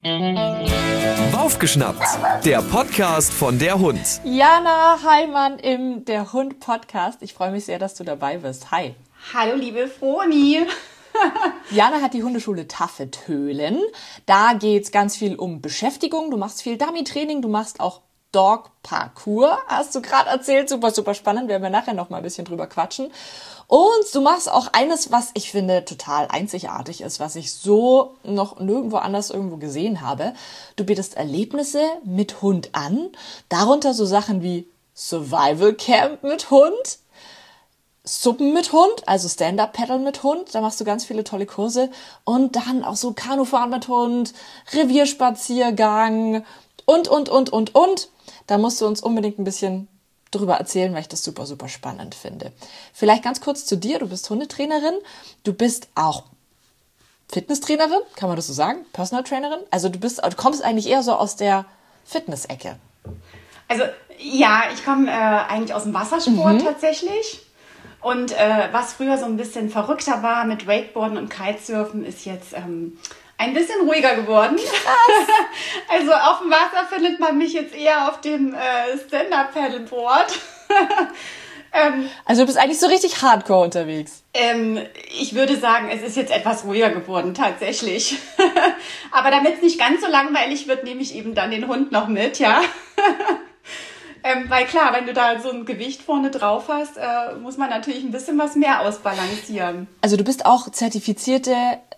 Aufgeschnappt, der Podcast von der Hund. Jana Heimann im Der Hund Podcast. Ich freue mich sehr, dass du dabei bist. Hi. Hallo liebe Froni. Jana hat die Hundeschule Taffetölen. Da geht's ganz viel um Beschäftigung. Du machst viel Dummy-Training, du machst auch Dog-Parcours, hast du gerade erzählt. Super, super spannend. Werden wir nachher noch mal ein bisschen drüber quatschen. Und du machst auch eines, was ich finde total einzigartig ist, was ich so noch nirgendwo anders irgendwo gesehen habe. Du bietest Erlebnisse mit Hund an, darunter so Sachen wie Survival Camp mit Hund, Suppen mit Hund, also Stand-Up-Paddle mit Hund, da machst du ganz viele tolle Kurse und dann auch so Kanufahren mit Hund, Revierspaziergang und. Da musst du uns unbedingt ein bisschen drüber erzählen, weil ich das super, super spannend finde. Vielleicht ganz kurz zu dir. Du bist Hundetrainerin. Du bist auch Fitnesstrainerin, kann man das so sagen? Personal Trainerin? Also du kommst eigentlich eher so aus der Fitness-Ecke. Also ja, ich komme eigentlich aus dem Wassersport tatsächlich. Und was früher so ein bisschen verrückter war mit Wakeboarden und Kitesurfen, ist jetzt ein bisschen ruhiger geworden. Also auf dem Wasser findet man mich jetzt eher auf dem Stand-Up-Paddleboard. Also du bist eigentlich so richtig hardcore unterwegs. Ich würde sagen, es ist jetzt etwas ruhiger geworden, tatsächlich. Aber damit es nicht ganz so langweilig wird, nehme ich eben dann den Hund noch mit, ja. Weil klar, wenn du da so ein Gewicht vorne drauf hast, muss man natürlich ein bisschen was mehr ausbalancieren. Also du bist auch zertifizierte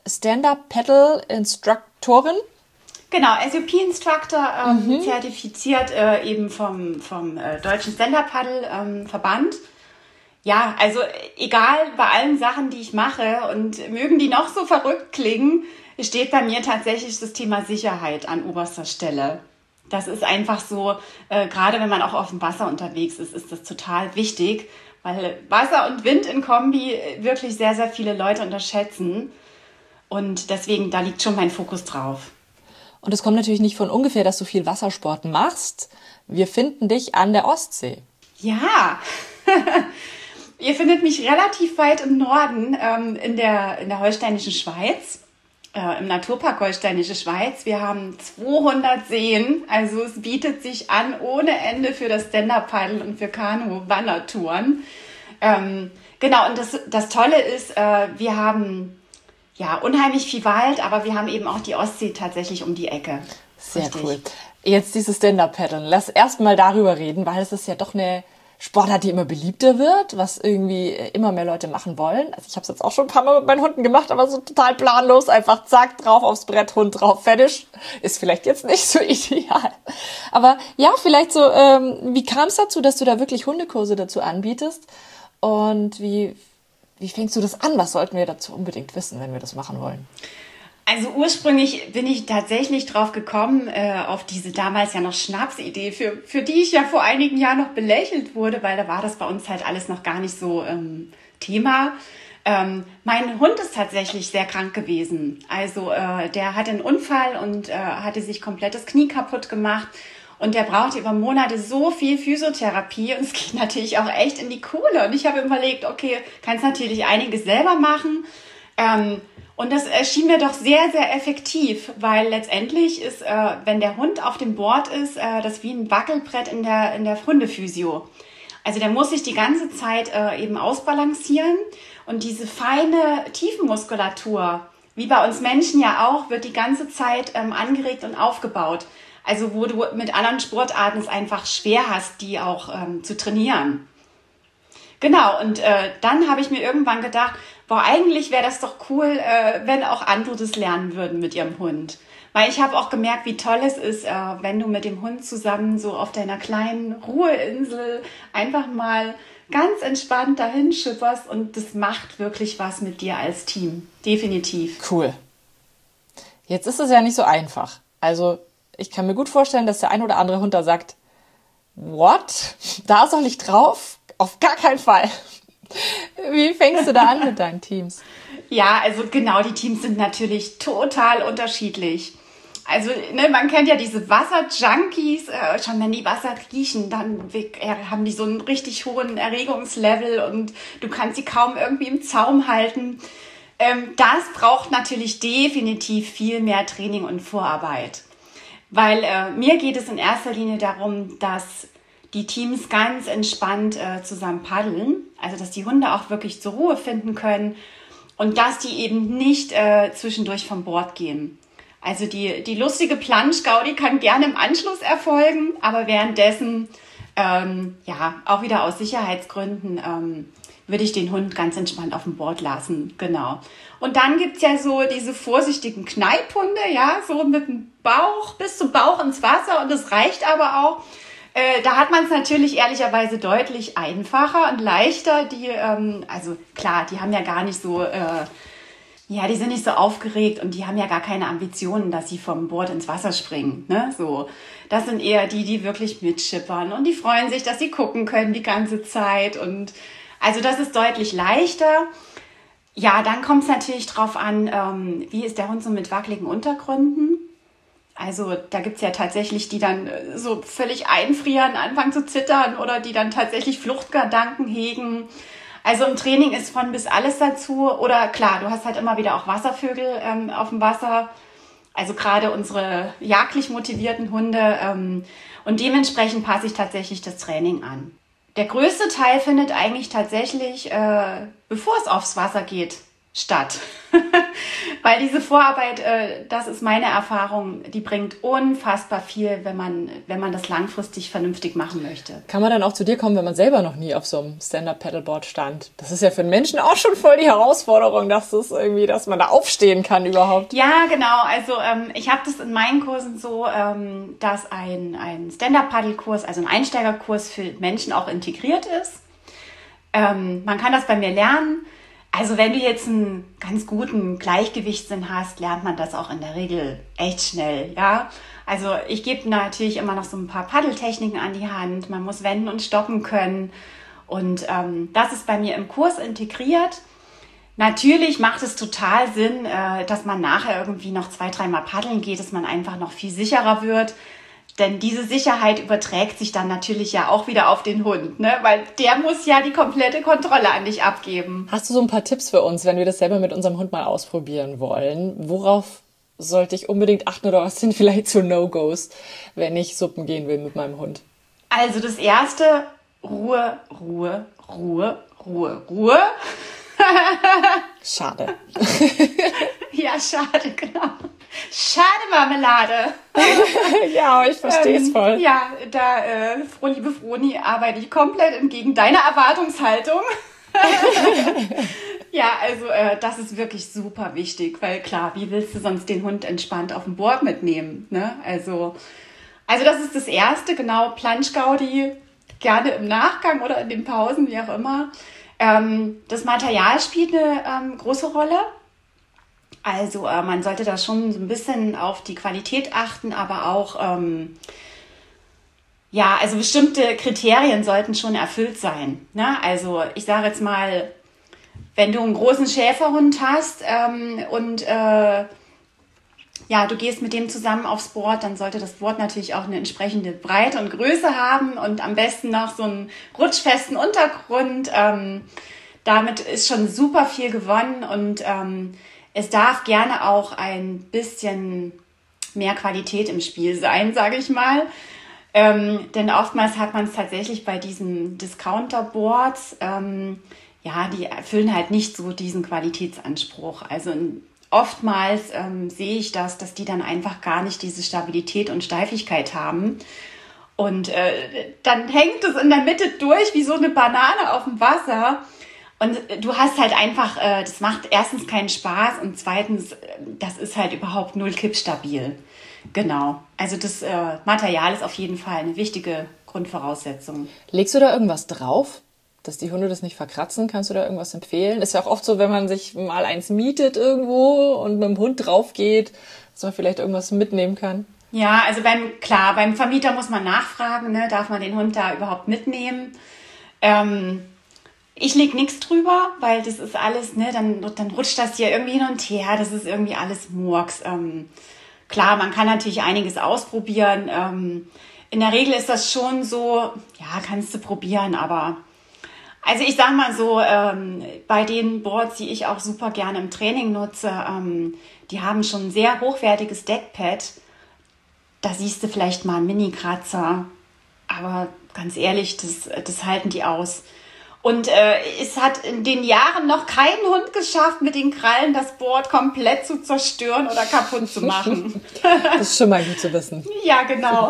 Stand-Up-Paddle-Instruktorin? Genau, SUP-Instructor, zertifiziert eben vom Deutschen Stand-Up-Paddle-Verband. Ja, also egal bei allen Sachen, die ich mache und mögen die noch so verrückt klingen, steht bei mir tatsächlich das Thema Sicherheit an oberster Stelle. Das ist einfach so, gerade wenn man auch auf dem Wasser unterwegs ist, ist das total wichtig, weil Wasser und Wind in Kombi wirklich sehr, sehr viele Leute unterschätzen. Und deswegen, da liegt schon mein Fokus drauf. Und es kommt natürlich nicht von ungefähr, dass du viel Wassersport machst. Wir finden dich an der Ostsee. Ja, ihr findet mich relativ weit im Norden, in der holsteinischen Schweiz. Im Naturpark Holsteinische Schweiz. Wir haben 200 Seen, also es bietet sich an ohne Ende für das Stand-Up-Paddle und für Kanu-Wandertouren. Genau, und das Tolle ist, wir haben ja unheimlich viel Wald, aber wir haben eben auch die Ostsee tatsächlich um die Ecke. Sehr richtig cool. Jetzt dieses Stand-Up-Paddeln. Lass erst mal darüber reden, weil es ist ja doch eine Sportart, die immer beliebter wird, was irgendwie immer mehr Leute machen wollen. Also ich habe es jetzt auch schon ein paar Mal mit meinen Hunden gemacht, aber so total planlos, einfach zack, drauf aufs Brett, Hund drauf, fertig. Ist vielleicht jetzt nicht so ideal. Aber ja, vielleicht so, wie kam es dazu, dass du da wirklich Hundekurse dazu anbietest? Und wie fängst du das an? Was sollten wir dazu unbedingt wissen, wenn wir das machen wollen? Also ursprünglich bin ich tatsächlich drauf gekommen, auf diese damals ja noch Schnapsidee, für die ich ja vor einigen Jahren noch belächelt wurde, weil da war das bei uns halt alles noch gar nicht so Thema. Mein Hund ist tatsächlich sehr krank gewesen. Also der hatte einen Unfall und hatte sich komplett das Knie kaputt gemacht. Und der brauchte über Monate so viel Physiotherapie und es geht natürlich auch echt in die Kohle. Und ich habe überlegt, okay, kannst natürlich einiges selber machen. Und das erschien mir doch sehr, sehr effektiv, weil letztendlich ist, wenn der Hund auf dem Board ist, das wie ein Wackelbrett in der Hundephysio. Also der muss sich die ganze Zeit eben ausbalancieren und diese feine Tiefenmuskulatur, wie bei uns Menschen ja auch, wird die ganze Zeit angeregt und aufgebaut. Also wo du mit anderen Sportarten es einfach schwer hast, die auch zu trainieren. Genau, und dann habe ich mir irgendwann gedacht, boah, eigentlich wäre das doch cool, wenn auch andere das lernen würden mit ihrem Hund. Weil ich habe auch gemerkt, wie toll es ist, wenn du mit dem Hund zusammen so auf deiner kleinen Ruheinsel einfach mal ganz entspannt dahin schipperst und das macht wirklich was mit dir als Team. Definitiv. Cool. Jetzt ist es ja nicht so einfach. Also ich kann mir gut vorstellen, dass der ein oder andere Hund da sagt, what? Da soll ich drauf? Auf gar keinen Fall. Wie fängst du da an mit deinen Teams? Ja, also genau, die Teams sind natürlich total unterschiedlich. Also man kennt ja diese Wasserjunkies, schon wenn die Wasser riechen, dann haben die so einen richtig hohen Erregungslevel und du kannst sie kaum irgendwie im Zaum halten. Das braucht natürlich definitiv viel mehr Training und Vorarbeit. Weil mir geht es in erster Linie darum, dass die Teams ganz entspannt zusammen paddeln. Also dass die Hunde auch wirklich zur Ruhe finden können und dass die eben nicht zwischendurch vom Board gehen. Also die lustige Planschgaudi kann gerne im Anschluss erfolgen, aber währenddessen, auch wieder aus Sicherheitsgründen, würde ich den Hund ganz entspannt auf dem Board lassen, genau. Und dann gibt's ja so diese vorsichtigen Kneiphunde, ja, so mit dem Bauch, bis zum Bauch ins Wasser und das reicht aber auch. Da hat man es natürlich ehrlicherweise deutlich einfacher und leichter. Also klar, die haben ja gar nicht so, die sind nicht so aufgeregt und die haben ja gar keine Ambitionen, dass sie vom Board ins Wasser springen, ne, so. Das sind eher die wirklich mitschippern und die freuen sich, dass sie gucken können die ganze Zeit und also das ist deutlich leichter. Ja, dann kommt es natürlich drauf an, wie ist der Hund so mit wackeligen Untergründen. Also da gibt's ja tatsächlich, die dann so völlig einfrieren, anfangen zu zittern oder die dann tatsächlich Fluchtgedanken hegen. Also im Training ist von bis alles dazu. Oder klar, du hast halt immer wieder auch Wasservögel auf dem Wasser. Also gerade unsere jagdlich motivierten Hunde. Und dementsprechend passe ich tatsächlich das Training an. Der größte Teil findet eigentlich tatsächlich, bevor es aufs Wasser geht, statt. Weil diese Vorarbeit, das ist meine Erfahrung, die bringt unfassbar viel, wenn man das langfristig vernünftig machen möchte. Kann man dann auch zu dir kommen, wenn man selber noch nie auf so einem Stand-Up-Paddleboard stand? Das ist ja für einen Menschen auch schon voll die Herausforderung, dass man da aufstehen kann überhaupt. Ja, genau. Also ich habe das in meinen Kursen so, dass ein Stand-Up-Paddle-Kurs, also ein Einsteigerkurs für Menschen auch integriert ist. Man kann das bei mir lernen. Also wenn du jetzt einen ganz guten Gleichgewichtssinn hast, lernt man das auch in der Regel echt schnell, ja. Also ich gebe natürlich immer noch so ein paar Paddeltechniken an die Hand. Man muss wenden und stoppen können. Und das ist bei mir im Kurs integriert. Natürlich macht es total Sinn, dass man nachher irgendwie noch 2-3 Mal paddeln geht, dass man einfach noch viel sicherer wird. Denn diese Sicherheit überträgt sich dann natürlich ja auch wieder auf den Hund, ne? Weil der muss ja die komplette Kontrolle an dich abgeben. Hast du so ein paar Tipps für uns, wenn wir das selber mit unserem Hund mal ausprobieren wollen? Worauf sollte ich unbedingt achten oder was sind vielleicht so No-Gos, wenn ich Suppen gehen will mit meinem Hund? Also das Erste, Ruhe, Ruhe, Ruhe, Ruhe, Ruhe. Schade. Ja, schade, genau. Schade, Marmelade. Ja, ich verstehe es voll. Ja, liebe Froni, arbeite ich komplett entgegen deiner Erwartungshaltung. Ja, also das ist wirklich super wichtig, weil klar, wie willst du sonst den Hund entspannt auf dem Board mitnehmen, ne? Also das ist das Erste, genau, Planschgaudi, gerne im Nachgang oder in den Pausen, wie auch immer. Das Material spielt eine große Rolle. Also man sollte da schon so ein bisschen auf die Qualität achten, aber auch, also bestimmte Kriterien sollten schon erfüllt sein, ne? Also ich sage jetzt mal, wenn du einen großen Schäferhund hast du gehst mit dem zusammen aufs Board, dann sollte das Board natürlich auch eine entsprechende Breite und Größe haben und am besten noch so einen rutschfesten Untergrund. Damit ist schon super viel gewonnen und es darf gerne auch ein bisschen mehr Qualität im Spiel sein, sage ich mal. Denn oftmals hat man es tatsächlich bei diesen Discounter-Boards, die erfüllen halt nicht so diesen Qualitätsanspruch. Also oftmals sehe ich dass die dann einfach gar nicht diese Stabilität und Steifigkeit haben. Und dann hängt es in der Mitte durch wie so eine Banane auf dem Wasser. Und du hast halt einfach, das macht erstens keinen Spaß und zweitens, das ist halt überhaupt null kippstabil. Genau. Also das Material ist auf jeden Fall eine wichtige Grundvoraussetzung. Legst du da irgendwas drauf, dass die Hunde das nicht verkratzen? Kannst du da irgendwas empfehlen? Ist ja auch oft so, wenn man sich mal eins mietet irgendwo und mit dem Hund drauf geht, dass man vielleicht irgendwas mitnehmen kann. Ja, also beim Vermieter muss man nachfragen, ne? Darf man den Hund da überhaupt mitnehmen? Ich lege nichts drüber, weil das ist alles, ne, dann rutscht das hier irgendwie hin und her, das ist irgendwie alles Murks. Klar, man kann natürlich einiges ausprobieren. In der Regel ist das schon so, ja, kannst du probieren, aber Also ich sag mal so, bei den Boards, die ich auch super gerne im Training nutze, die haben schon ein sehr hochwertiges Deckpad. Da siehst du vielleicht mal einen Mini-Kratzer, aber ganz ehrlich, das halten die aus. Und es hat in den Jahren noch kein Hund geschafft, mit den Krallen das Board komplett zu zerstören oder kaputt zu machen. Das ist schon mal gut zu wissen. Ja, genau.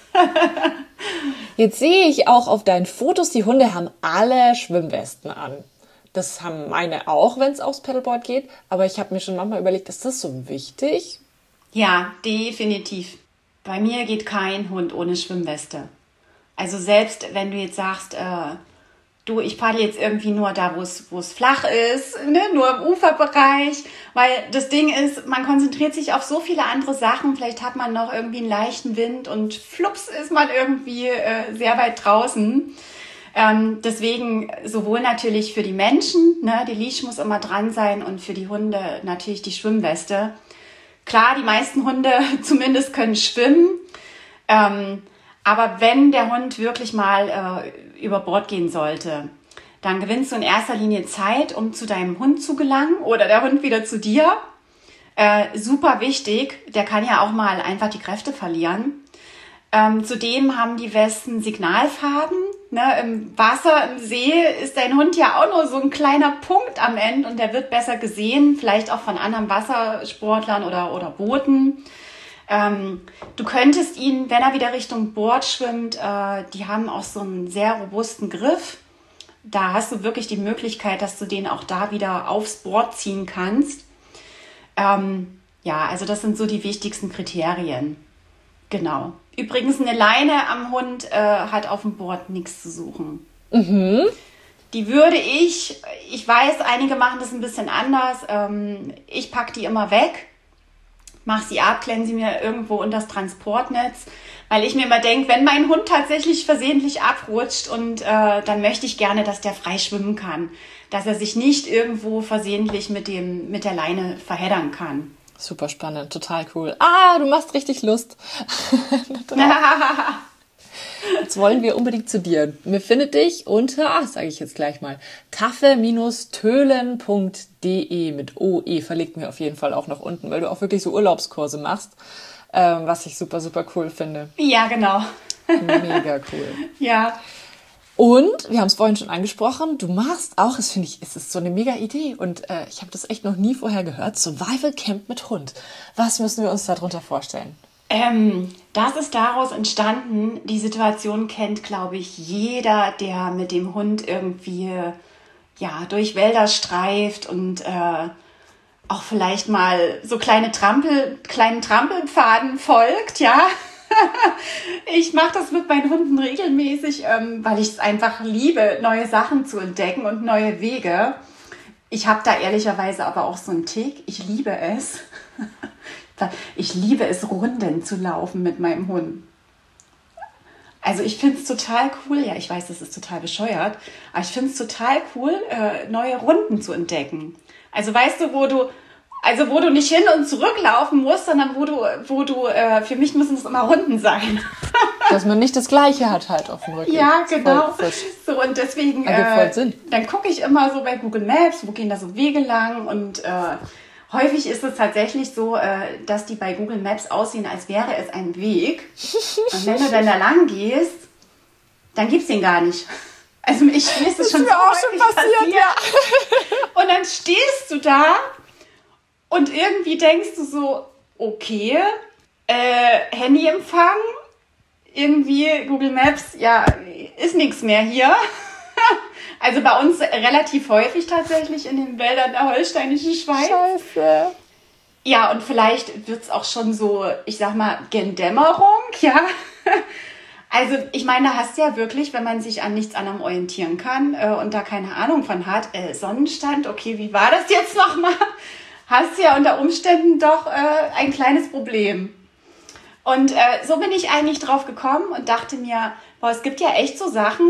Jetzt sehe ich auch auf deinen Fotos, die Hunde haben alle Schwimmwesten an. Das haben meine auch, wenn es aufs Paddleboard geht. Aber ich habe mir schon manchmal überlegt, ist das so wichtig? Ja, definitiv. Bei mir geht kein Hund ohne Schwimmweste. Also selbst wenn du jetzt sagst, du, ich paddle jetzt irgendwie nur da, wo es flach ist, ne? Nur im Uferbereich, weil das Ding ist, man konzentriert sich auf so viele andere Sachen, vielleicht hat man noch irgendwie einen leichten Wind und flups ist man irgendwie sehr weit draußen. Deswegen sowohl natürlich für die Menschen, ne? Die Leash muss immer dran sein und für die Hunde natürlich die Schwimmweste. Klar, die meisten Hunde zumindest können schwimmen, aber wenn der Hund wirklich mal über Bord gehen sollte, dann gewinnst du in erster Linie Zeit, um zu deinem Hund zu gelangen oder der Hund wieder zu dir. Super wichtig, der kann ja auch mal einfach die Kräfte verlieren. Zudem haben die Westen Signalfarben. Ne? Im Wasser, im See ist dein Hund ja auch nur so ein kleiner Punkt am Ende und der wird besser gesehen, vielleicht auch von anderen Wassersportlern oder Booten. Du könntest ihn, wenn er wieder Richtung Bord schwimmt, die haben auch so einen sehr robusten Griff. Da hast du wirklich die Möglichkeit, dass du den auch da wieder aufs Board ziehen kannst. Ja, also das sind so die wichtigsten Kriterien. Genau. Übrigens, eine Leine am Hund hat auf dem Board nichts zu suchen. Mhm. Die würde ich weiß, einige machen das ein bisschen anders. Ich packe die immer weg. Mach sie ab, klemme sie mir irgendwo unter das Transportnetz, weil ich mir immer denke, wenn mein Hund tatsächlich versehentlich abrutscht und dann möchte ich gerne, dass der frei schwimmen kann, dass er sich nicht irgendwo versehentlich mit der Leine verheddern kann. Super spannend, total cool. Ah, du machst richtig Lust. Jetzt wollen wir unbedingt zu dir. Mir findet dich unter, sage ich jetzt gleich mal, taffe-tölen.de mit OE verlinken wir auf jeden Fall auch noch unten, weil du auch wirklich so Urlaubskurse machst, was ich super, super cool finde. Ja, genau. Mega cool. Ja. Und, wir haben es vorhin schon angesprochen, du machst auch, das finde ich, es ist so eine mega Idee und ich habe das echt noch nie vorher gehört, Survival Camp mit Hund. Was müssen wir uns darunter vorstellen? Das ist daraus entstanden, die Situation kennt, glaube ich, jeder, der mit dem Hund irgendwie durch Wälder streift und auch vielleicht mal so kleinen Trampelpfaden folgt, ja. Ich mache das mit meinen Hunden regelmäßig, weil ich es einfach liebe, neue Sachen zu entdecken und neue Wege. Ich habe da ehrlicherweise aber auch so einen Tick. Ich liebe es. Ich liebe es, Runden zu laufen mit meinem Hund. Also ich finde es total cool. Ja, ich weiß, das ist total bescheuert. Aber ich finde es total cool, neue Runden zu entdecken. Also weißt du, wo du nicht hin und zurück laufen musst, sondern wo du für mich müssen es immer Runden sein. Dass man nicht das Gleiche hat halt auf dem Rücken. Ja, genau. So, und deswegen, voll Sinn. Dann gucke ich immer so bei Google Maps, wo gehen da so Wege lang und häufig ist es tatsächlich so, dass die bei Google Maps aussehen, als wäre es ein Weg. Und wenn du dann da lang gehst, dann gibt's den gar nicht. Also mir ist es schon so häufig passiert. Ja. Und dann stehst du da und irgendwie denkst du so, okay, Handyempfang, irgendwie Google Maps, ja, ist nichts mehr hier. Also bei uns relativ häufig tatsächlich in den Wäldern der holsteinischen Schweiz. Scheiße. Ja, und vielleicht wird's auch schon so, ich sag mal, gen Dämmerung, ja. Also ich meine, da hast du ja wirklich, wenn man sich an nichts anderem orientieren kann und da keine Ahnung von hat, Sonnenstand, okay, wie war das jetzt nochmal? Hast du ja unter Umständen doch ein kleines Problem. Und so bin ich eigentlich drauf gekommen und dachte mir, boah, es gibt ja echt so Sachen,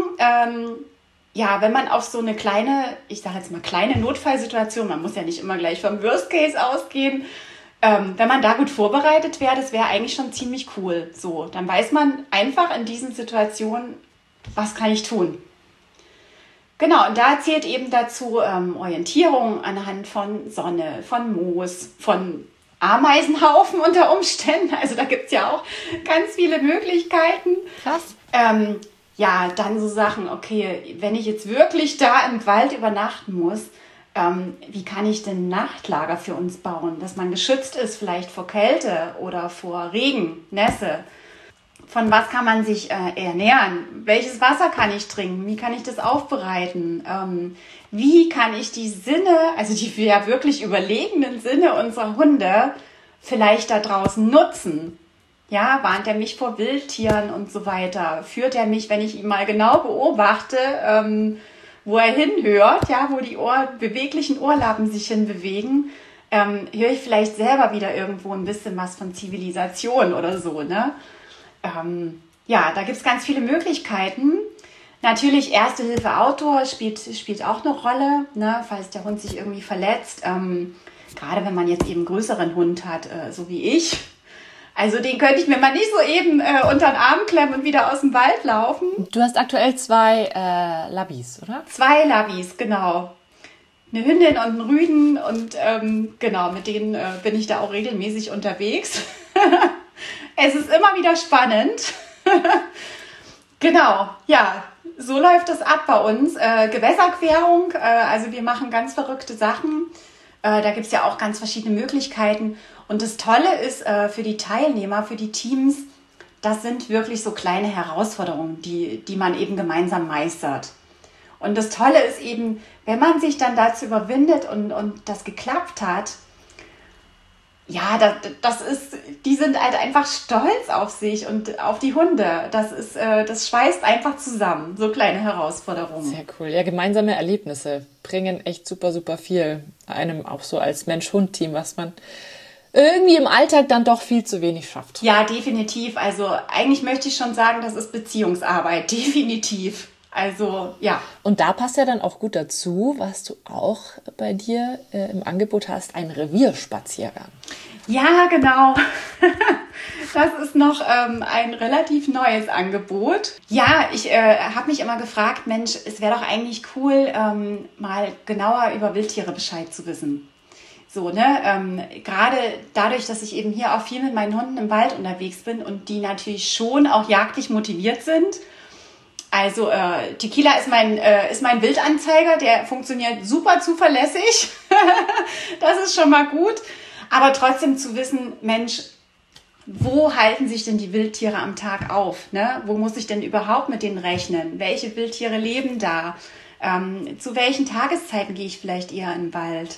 wenn man auf so eine kleine, ich sage jetzt mal kleine Notfallsituation, man muss ja nicht immer gleich vom Worst Case ausgehen, wenn man da gut vorbereitet wäre, das wäre eigentlich schon ziemlich cool. So, dann weiß man einfach in diesen Situationen, was kann ich tun. Genau, und da zählt eben dazu Orientierung anhand von Sonne, von Moos, von Ameisenhaufen unter Umständen. Also da gibt es ja auch ganz viele Möglichkeiten. Krass. Ja, dann so Sachen, okay, wenn ich jetzt wirklich da im Wald übernachten muss, wie kann ich denn ein Nachtlager für uns bauen, dass man geschützt ist vielleicht vor Kälte oder vor Regen, Nässe? Von was kann man sich ernähren? Welches Wasser kann ich trinken? Wie kann ich das aufbereiten? Wie kann ich die Sinne, also die ja wirklich überlegenen Sinne unserer Hunde vielleicht da draußen nutzen? Ja, warnt er mich vor Wildtieren und so weiter? Führt er mich, wenn ich ihn mal genau beobachte, wo er hinhört, ja, wo die beweglichen Ohrlappen sich hinbewegen, höre ich vielleicht selber wieder irgendwo ein bisschen was von Zivilisation oder so, ne? Ja, da gibt es ganz viele Möglichkeiten. Natürlich Erste Hilfe Outdoor spielt auch eine Rolle, ne, falls der Hund sich irgendwie verletzt. Gerade wenn man jetzt eben einen größeren Hund hat, so wie ich. Also den könnte ich mir mal nicht so eben unter den Arm klemmen und wieder aus dem Wald laufen. Du hast aktuell 2 Labis, oder? 2 Labis, genau. Eine Hündin und einen Rüden und genau, mit denen bin ich da auch regelmäßig unterwegs. Es ist immer wieder spannend. Genau, ja, so läuft es ab bei uns. Gewässerquerung, also wir machen ganz verrückte Sachen. Da gibt es ja auch ganz verschiedene Möglichkeiten. Und das Tolle ist für die Teilnehmer, für die Teams, das sind wirklich so kleine Herausforderungen, die man eben gemeinsam meistert. Und das Tolle ist eben, wenn man sich dann dazu überwindet und das geklappt hat, ja, die sind halt einfach stolz auf sich und auf die Hunde. Das schweißt einfach zusammen, so kleine Herausforderungen. Sehr cool. Ja, gemeinsame Erlebnisse bringen echt super, super viel einem auch so als Mensch-Hund-Team, was man irgendwie im Alltag dann doch viel zu wenig schafft. Ja, definitiv. Also eigentlich möchte ich schon sagen, das ist Beziehungsarbeit, definitiv. Also, ja. Und da passt ja dann auch gut dazu, was du auch bei dir im Angebot hast, ein Revierspaziergang. Ja, genau. Das ist noch ein relativ neues Angebot. Ja, ich habe mich immer gefragt, Mensch, es wäre doch eigentlich cool, mal genauer über Wildtiere Bescheid zu wissen. So, ne? Gerade dadurch, dass ich eben hier auch viel mit meinen Hunden im Wald unterwegs bin und die natürlich schon auch jagdlich motiviert sind. Also Tequila ist mein Wildanzeiger, der funktioniert super zuverlässig. Das ist schon mal gut. Aber trotzdem zu wissen, Mensch, wo halten sich denn die Wildtiere am Tag auf? Ne? Wo muss ich denn überhaupt mit denen rechnen? Welche Wildtiere leben da? Zu welchen Tageszeiten gehe ich vielleicht eher in den Wald?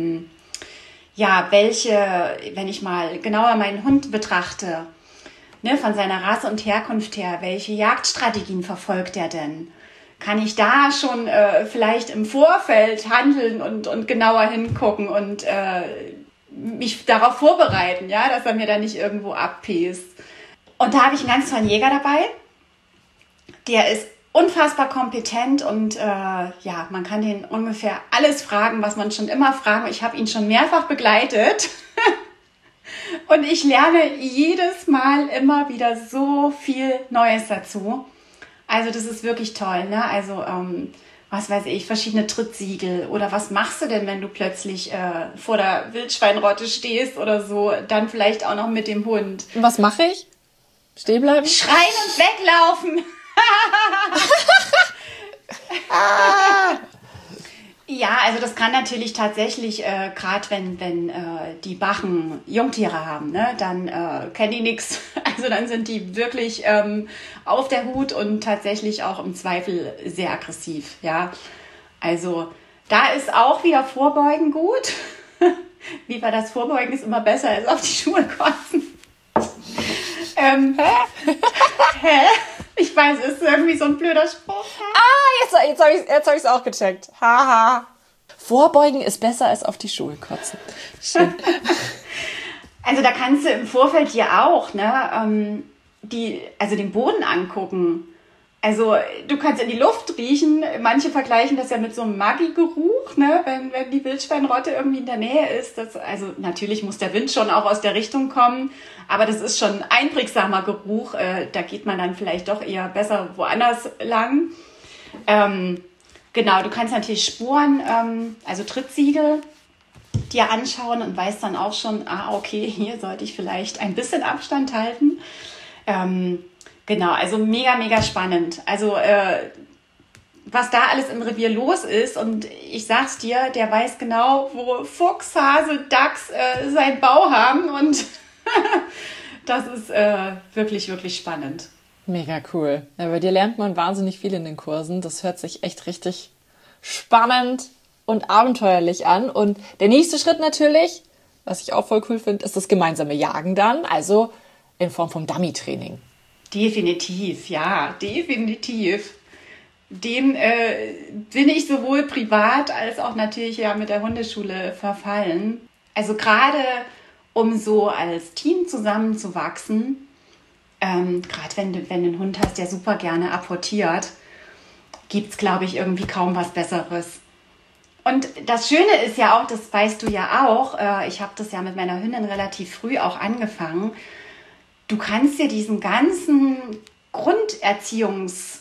Ja, wenn ich mal genauer meinen Hund betrachte, ne, von seiner Rasse und Herkunft her, welche Jagdstrategien verfolgt er denn? Kann ich da schon vielleicht im Vorfeld handeln und genauer hingucken und mich darauf vorbereiten, ja, dass er mir da nicht irgendwo abpäst? Und da habe ich einen ganz tollen Jäger dabei. Der ist unfassbar kompetent und ja, man kann den ungefähr alles fragen, was man schon immer fragen. Ich habe ihn schon mehrfach begleitet. Und ich lerne jedes Mal immer wieder so viel Neues dazu. Also das ist wirklich toll, ne? Also was weiß ich, verschiedene Trittsiegel oder was machst du denn, wenn du plötzlich vor der Wildschweinrotte stehst oder so, dann vielleicht auch noch mit dem Hund. Und was mache ich? Stehen bleiben? Schreien und weglaufen. Ja, also das kann natürlich tatsächlich, gerade wenn die Bachen Jungtiere haben, ne, dann kennen die nichts. Also dann sind die wirklich auf der Hut und tatsächlich auch im Zweifel sehr aggressiv. Ja, also da ist auch wieder Vorbeugen gut. Wie war das? Vorbeugen ist immer besser als auf die Schuhe kotzen. Hä? Ich weiß, es ist irgendwie so ein blöder Spruch. Jetzt hab ich's auch gecheckt. Haha. Vorbeugen ist besser als auf die Schuhe kotzen. Schön. Also da kannst du im Vorfeld dir auch, ne, den Boden angucken. Also du kannst in die Luft riechen. Manche vergleichen das ja mit so einem Maggi-Geruch, ne, wenn die Wildschweinrotte irgendwie in der Nähe ist. Also natürlich muss der Wind schon auch aus der Richtung kommen, aber das ist schon ein einprägsamer Geruch. Da geht man dann vielleicht doch eher besser woanders lang. Genau, du kannst natürlich Spuren, also Trittsiegel dir anschauen und weißt dann auch schon, okay, hier sollte ich vielleicht ein bisschen Abstand halten. Genau, also mega, mega spannend. Also was da alles im Revier los ist und ich sag's dir, der weiß genau, wo Fuchs, Hase, Dachs seinen Bau haben und das ist wirklich, wirklich spannend. Mega cool. Ja, bei dir lernt man wahnsinnig viel in den Kursen. Das hört sich echt richtig spannend und abenteuerlich an. Und der nächste Schritt natürlich, was ich auch voll cool finde, ist das gemeinsame Jagen dann, also in Form vom Dummy-Training. Definitiv, ja, definitiv. Dem bin ich sowohl privat als auch natürlich ja mit der Hundeschule verfallen. Also gerade um so als Team zusammenzuwachsen, gerade wenn du einen Hund hast, der super gerne apportiert, gibt es, glaube ich, irgendwie kaum was Besseres. Und das Schöne ist ja auch, das weißt du ja auch, ich habe das ja mit meiner Hündin relativ früh auch angefangen, du kannst dir diesen ganzen Grunderziehungskram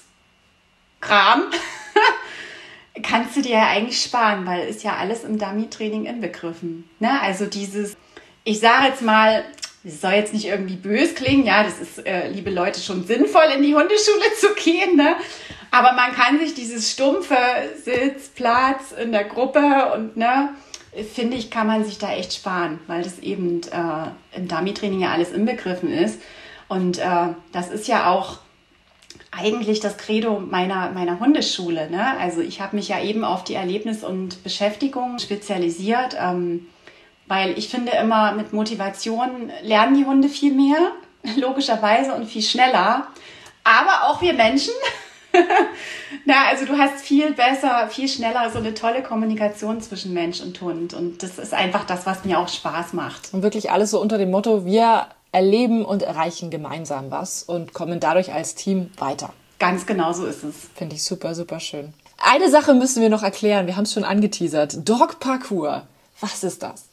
kannst du dir ja eigentlich sparen, weil ist ja alles im Dummy-Training inbegriffen. Ne? Also dieses, ich sage jetzt mal, es soll jetzt nicht irgendwie böse klingen, ja, das ist, liebe Leute, schon sinnvoll, in die Hundeschule zu gehen, ne? Aber man kann sich dieses stumpfe Sitz, Platz in der Gruppe und, ne, finde ich, kann man sich da echt sparen, weil das eben im Dummy-Training ja alles inbegriffen ist. Und das ist ja auch eigentlich das Credo meiner Hundeschule, ne? Also ich habe mich ja eben auf die Erlebnis- und Beschäftigung spezialisiert, weil ich finde immer, mit Motivation lernen die Hunde viel mehr, logischerweise und viel schneller. Aber auch wir Menschen. Na, also du hast viel besser, viel schneller so eine tolle Kommunikation zwischen Mensch und Hund. Und das ist einfach das, was mir auch Spaß macht. Und wirklich alles so unter dem Motto, wir erleben und erreichen gemeinsam was und kommen dadurch als Team weiter. Ganz genau so ist es. Finde ich super, super schön. Eine Sache müssen wir noch erklären, wir haben es schon angeteasert. Dog Parkour. Was ist das?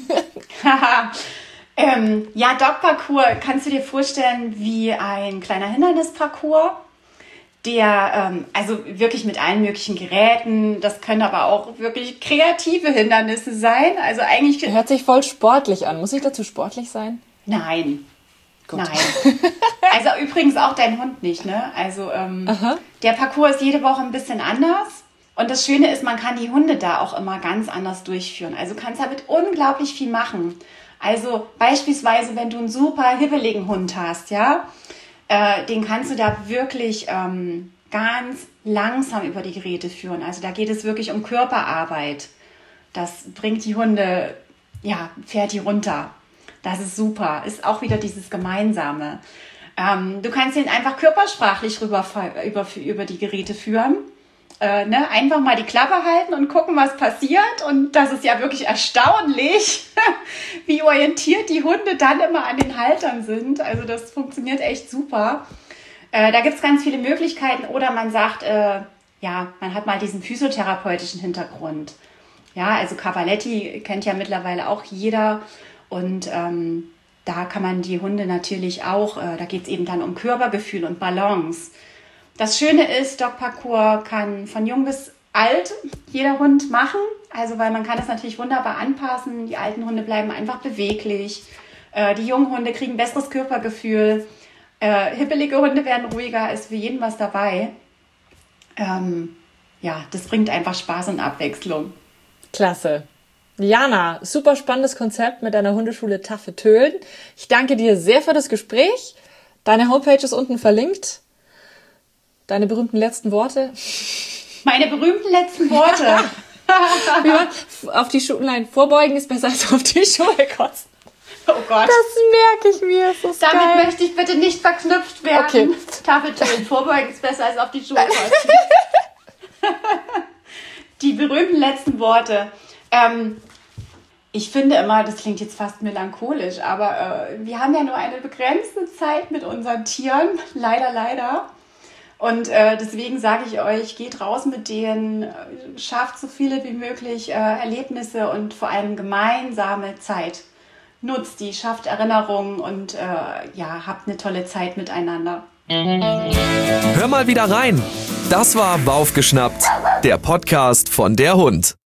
Ja, Dog Parkour kannst du dir vorstellen wie ein kleiner Hindernisparcours, der also wirklich mit allen möglichen Geräten, das können aber auch wirklich kreative Hindernisse sein. Also eigentlich hört sich voll sportlich an. Muss ich dazu sportlich sein? Nein. Gut. Nein. Also übrigens auch dein Hund nicht, ne? Also der Parcours ist jede Woche ein bisschen anders. Und das Schöne ist, man kann die Hunde da auch immer ganz anders durchführen. Also du kannst damit unglaublich viel machen. Also beispielsweise, wenn du einen super hibbeligen Hund hast, ja, den kannst du da wirklich ganz langsam über die Geräte führen. Also da geht es wirklich um Körperarbeit. Das bringt die Hunde, ja, fährt die runter. Das ist super. Ist auch wieder dieses Gemeinsame. Du kannst ihn einfach körpersprachlich über die Geräte führen. Einfach mal die Klappe halten und gucken, was passiert. Und das ist ja wirklich erstaunlich, wie orientiert die Hunde dann immer an den Haltern sind. Also das funktioniert echt super. Da gibt es ganz viele Möglichkeiten. Oder man sagt, man hat mal diesen physiotherapeutischen Hintergrund. Ja, also Cavaletti kennt ja mittlerweile auch jeder. Und da kann man die Hunde natürlich auch, da geht es eben dann um Körpergefühl und Balance. Das Schöne ist, Dog Parkour kann von jung bis alt jeder Hund machen. Also weil man kann das natürlich wunderbar anpassen. Die alten Hunde bleiben einfach beweglich. Die jungen Hunde kriegen besseres Körpergefühl. Hibbelige Hunde werden ruhiger, ist für jeden was dabei. Das bringt einfach Spaß und Abwechslung. Klasse. Jana, super spannendes Konzept mit deiner Hundeschule Taffetölen. Ich danke dir sehr für das Gespräch. Deine Homepage ist unten verlinkt. Deine berühmten letzten Worte? Meine berühmten letzten Worte? Auf die Schule, vorbeugen ist besser als auf die Schule kotzen. Oh Gott. Das merke ich mir. Damit geil. möchte ich bitte nicht verknüpft werden. Okay. Tafeltönen, vorbeugen ist besser als auf die Schule kotzen. Die berühmten letzten Worte. Ich finde immer, das klingt jetzt fast melancholisch, aber wir haben ja nur eine begrenzte Zeit mit unseren Tieren. Leider. Und deswegen sage ich euch, geht raus mit denen, schafft so viele wie möglich Erlebnisse und vor allem gemeinsame Zeit. Nutzt die, schafft Erinnerungen und habt eine tolle Zeit miteinander. Hör mal wieder rein. Das war Waufgeschnappt, der Podcast von der Hund.